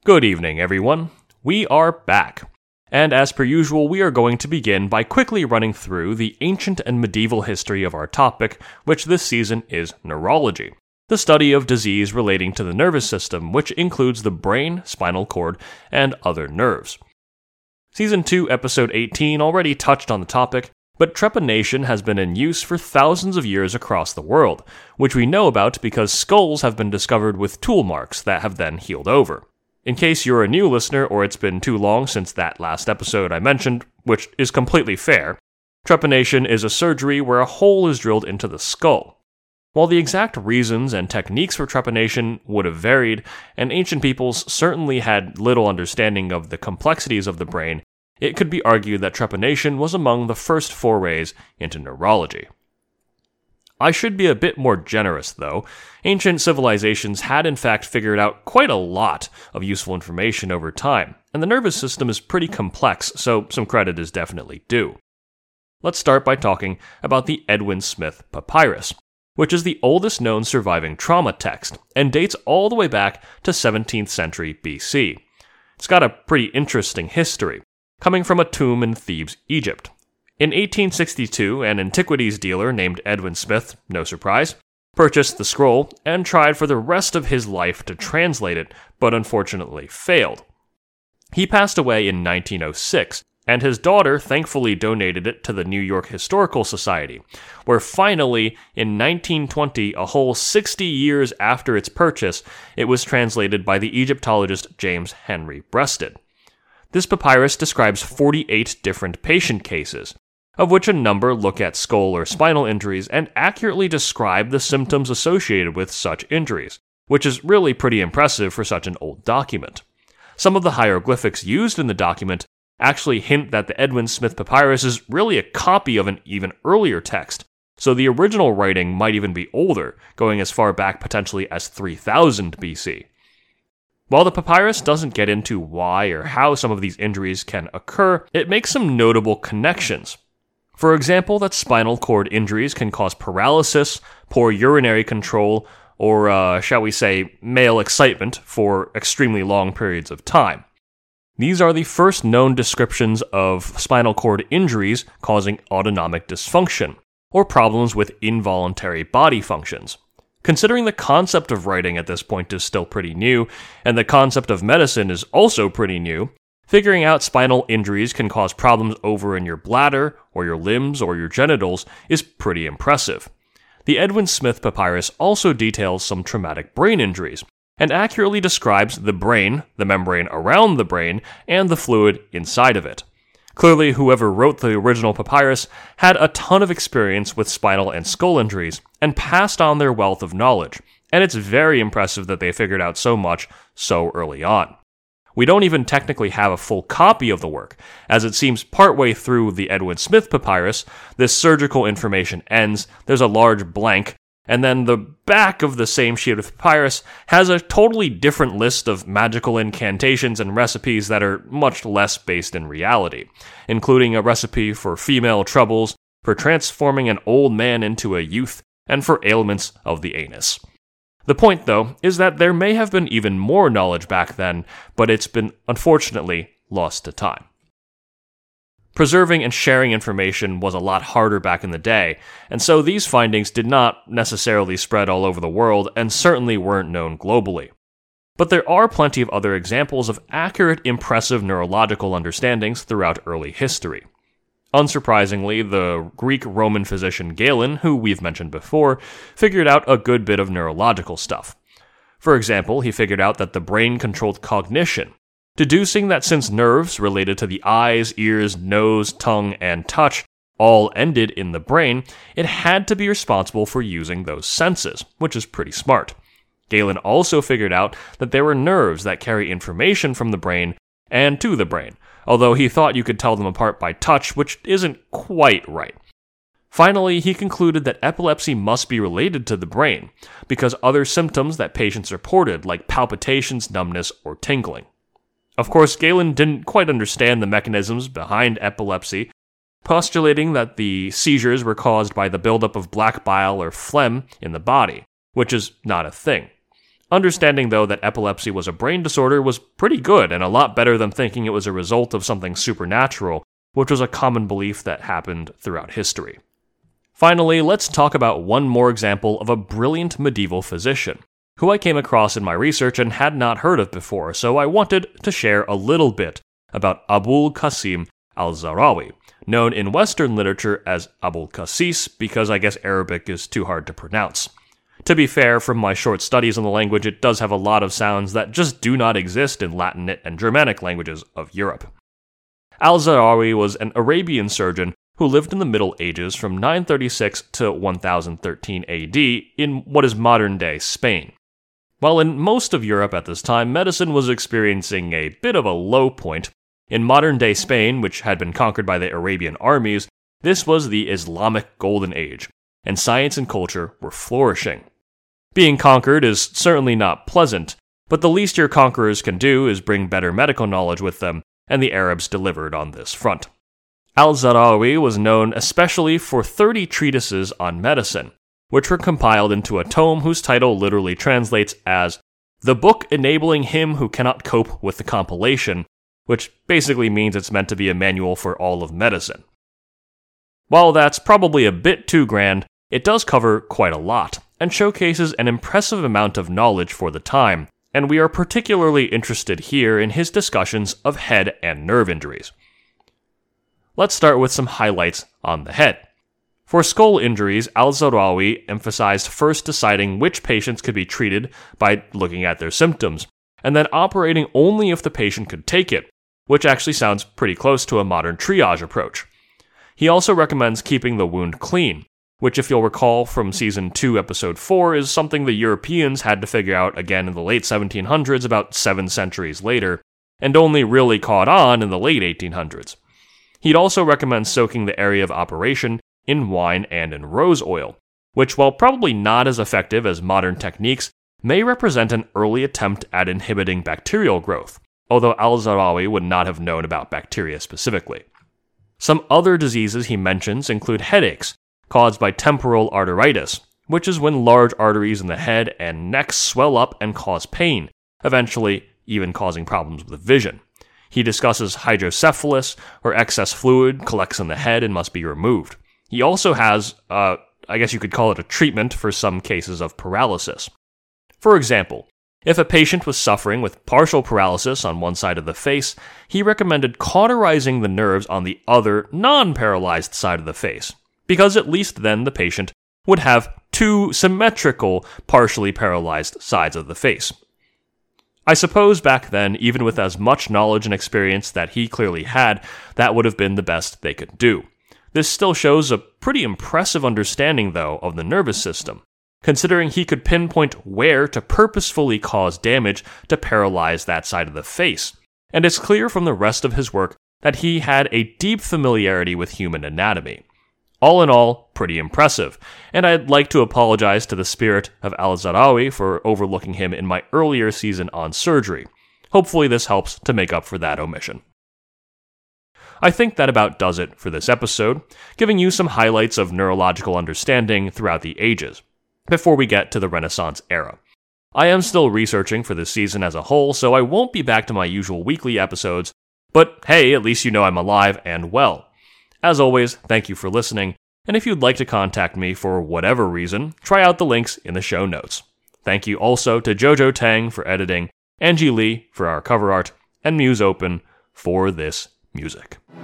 Good evening, everyone. We are back. And as per usual, we are going to begin by quickly running through the ancient and medieval history of our topic, which this season is neurology, the study of disease relating to the nervous system, which includes the brain, spinal cord, and other nerves. Season 2, Episode 18 already touched on the topic, but trepanation has been in use for thousands of years across the world, which we know about because skulls have been discovered with tool marks that have then healed over. In case you're a new listener or it's been too long since that last episode I mentioned, which is completely fair, trepanation is a surgery where a hole is drilled into the skull. While the exact reasons and techniques for trepanation would have varied, and ancient peoples certainly had little understanding of the complexities of the brain, it could be argued that trepanation was among the first forays into neurology. I should be a bit more generous, though. Ancient civilizations had in fact figured out quite a lot of useful information over time, and the nervous system is pretty complex, so some credit is definitely due. Let's start by talking about the Edwin Smith Papyrus, which is the oldest known surviving trauma text, and dates all the way back to 17th century BC. It's got a pretty interesting history, coming from a tomb in Thebes, Egypt. In 1862, an antiquities dealer named Edwin Smith, no surprise, purchased the scroll and tried for the rest of his life to translate it, but unfortunately failed. He passed away in 1906, and his daughter thankfully donated it to the New York Historical Society, where finally, in 1920, a whole 60 years after its purchase, it was translated by the Egyptologist James Henry Breasted. This papyrus describes 48 different patient cases, of which a number look at skull or spinal injuries and accurately describe the symptoms associated with such injuries, which is really pretty impressive for such an old document. Some of the hieroglyphics used in the document actually hint that the Edwin Smith Papyrus is really a copy of an even earlier text, so the original writing might even be older, going as far back potentially as 3000 BC. While the papyrus doesn't get into why or how some of these injuries can occur, it makes some notable connections. For example, that spinal cord injuries can cause paralysis, poor urinary control, or, shall we say, male excitement for extremely long periods of time. These are the first known descriptions of spinal cord injuries causing autonomic dysfunction, or problems with involuntary body functions. Considering the concept of writing at this point is still pretty new, and the concept of medicine is also pretty new, figuring out spinal injuries can cause problems over in your bladder, or your limbs, or your genitals is pretty impressive. The Edwin Smith Papyrus also details some traumatic brain injuries, and accurately describes the brain, the membrane around the brain, and the fluid inside of it. Clearly, whoever wrote the original papyrus had a ton of experience with spinal and skull injuries, and passed on their wealth of knowledge, and it's very impressive that they figured out so much so early on. We don't even technically have a full copy of the work, as it seems partway through the Edwin Smith Papyrus, this surgical information ends, there's a large blank, and then the back of the same sheet of papyrus has a totally different list of magical incantations and recipes that are much less based in reality, including a recipe for female troubles, for transforming an old man into a youth, and for ailments of the anus. The point, though, is that there may have been even more knowledge back then, but it's been, unfortunately, lost to time. Preserving and sharing information was a lot harder back in the day, and so these findings did not necessarily spread all over the world and certainly weren't known globally. But there are plenty of other examples of accurate, impressive neurological understandings throughout early history. Unsurprisingly, the Greek-Roman physician Galen, who we've mentioned before, figured out a good bit of neurological stuff. For example, he figured out that the brain controlled cognition, deducing that since nerves related to the eyes, ears, nose, tongue, and touch all ended in the brain, it had to be responsible for using those senses, which is pretty smart. Galen also figured out that there were nerves that carry information from the brain and to the brain, although he thought you could tell them apart by touch, which isn't quite right. Finally, he concluded that epilepsy must be related to the brain, because other symptoms that patients reported, like palpitations, numbness, or tingling. Of course, Galen didn't quite understand the mechanisms behind epilepsy, postulating that the seizures were caused by the buildup of black bile or phlegm in the body, which is not a thing. Understanding, though, that epilepsy was a brain disorder was pretty good and a lot better than thinking it was a result of something supernatural, which was a common belief that happened throughout history. Finally, let's talk about one more example of a brilliant medieval physician, who I came across in my research and had not heard of before, so I wanted to share a little bit about Abul Qasim al-Zahrawi, known in Western literature as Abul Qasis because I guess Arabic is too hard to pronounce. To be fair, from my short studies on the language, it does have a lot of sounds that just do not exist in Latin and Germanic languages of Europe. Al-Zahrawi was an Arabian surgeon who lived in the Middle Ages from 936 to 1013 AD in what is modern-day Spain. While in most of Europe at this time, medicine was experiencing a bit of a low point, in modern-day Spain, which had been conquered by the Arabian armies, this was the Islamic Golden Age, and science and culture were flourishing. Being conquered is certainly not pleasant, but the least your conquerors can do is bring better medical knowledge with them, and the Arabs delivered on this front. Al-Zahrawi was known especially for 30 treatises on medicine, which were compiled into a tome whose title literally translates as "The Book Enabling Him Who Cannot Cope with the Compilation," which basically means it's meant to be a manual for all of medicine. While that's probably a bit too grand, it does cover quite a lot, and showcases an impressive amount of knowledge for the time, and we are particularly interested here in his discussions of head and nerve injuries. Let's start with some highlights on the head. For skull injuries, Al-Zahrawi emphasized first deciding which patients could be treated by looking at their symptoms, and then operating only if the patient could take it, which actually sounds pretty close to a modern triage approach. He also recommends keeping the wound clean, which, if you'll recall from Season 2, Episode 4, is something the Europeans had to figure out again in the late 1700s, about 7 centuries later, and only really caught on in the late 1800s. He'd also recommend soaking the area of operation in wine and in rose oil, which, while probably not as effective as modern techniques, may represent an early attempt at inhibiting bacterial growth, although Al-Zahrawi would not have known about bacteria specifically. Some other diseases he mentions include headaches, caused by temporal arteritis, which is when large arteries in the head and neck swell up and cause pain, eventually even causing problems with vision. He discusses hydrocephalus, where excess fluid collects in the head and must be removed. He also has, I guess you could call it a treatment for some cases of paralysis. For example, if a patient was suffering with partial paralysis on one side of the face, he recommended cauterizing the nerves on the other, non-paralyzed side of the face, because at least then the patient would have two symmetrical, partially paralyzed sides of the face. I suppose back then, even with as much knowledge and experience that he clearly had, that would have been the best they could do. This still shows a pretty impressive understanding, though, of the nervous system, considering he could pinpoint where to purposefully cause damage to paralyze that side of the face. And it's clear from the rest of his work that he had a deep familiarity with human anatomy. All in all, pretty impressive, and I'd like to apologize to the spirit of Al-Zahrawi for overlooking him in my earlier season on surgery. Hopefully this helps to make up for that omission. I think that about does it for this episode, giving you some highlights of neurological understanding throughout the ages, before we get to the Renaissance era. I am still researching for this season as a whole, so I won't be back to my usual weekly episodes, but hey, at least you know I'm alive and well. As always, thank you for listening, and if you'd like to contact me for whatever reason, try out the links in the show notes. Thank you also to Jojo Tang for editing, Angie Lee for our cover art, and Muse Open for this music.